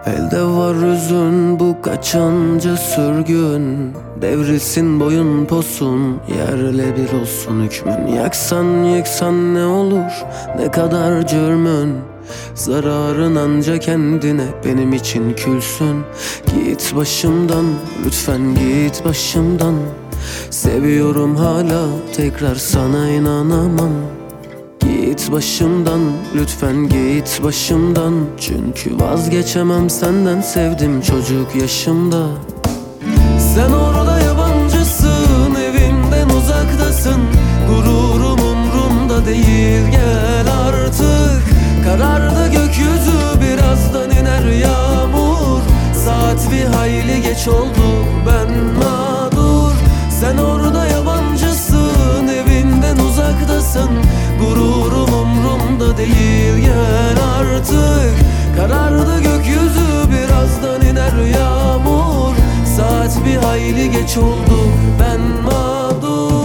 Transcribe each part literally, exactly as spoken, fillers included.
Elde var hüzün, bu kaçıncı sürgün. Devrilsin boyun posun, yerle bir olsun hükmün. Yaksan yıksan ne olur, ne kadar cürmün. Zararın anca kendine, benim için külsün. Git başımdan, lütfen git başımdan. Seviyorum hala, tekrar sana inanamam. Git başımdan, lütfen git başımdan. Çünkü vazgeçemem senden, sevdim çocuk yaşımda. Sen orada yabancısın, evimden uzaktasın. Gururum umrumda değil, gel artık. Karardı gökyüzü, birazdan iner yağmur. Saat bir hayli geç oldu, ben mağdur. Sen orada yabancısın, evinden uzaktasın. Gururum umrumda değil, gel artık. Karardı gökyüzü, birazdan iner yağmur. Saat bir hayli geç oldu, ben mağdur.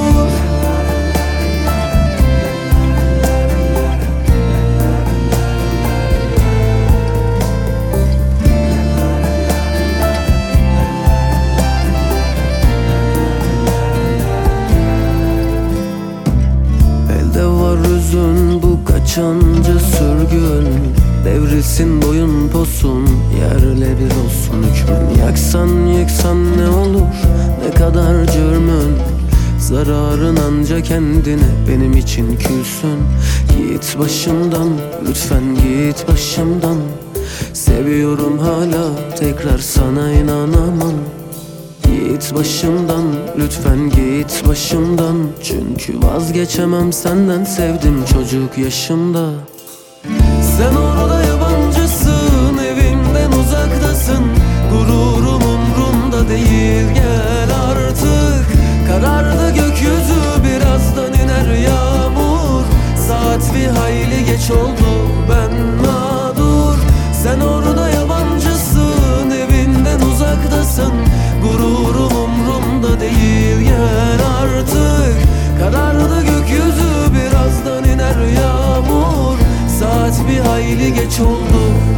Elde var hüzün, bu kaçıncı sürgün. Devrilsin boyun posun, yerle bir olsun hükmün. Yaksan yıksan ne olur, ne kadar cürmün. Zararın anca kendine, benim için külsün. Git başımdan, lütfen git başımdan. Seviyorum hala, tekrar sana inanamam. Git başımdan, lütfen git başımdan. Çünkü vazgeçemem senden, sevdim çocuk yaşımda. Sen orada yabancısın, evimden uzaktasın. Gururum umrumda değil, gel artık. Karardı gökyüzü, birazdan iner yağmur. Saat bir hayli geç oldu, ben mağdur. Sen orada yabancısın, evinden uzaktasın. Gururum umrumda değil, gel artık. Karardı gökyüzü, birazdan iner yağmur. Saat bir hayli geç oldu,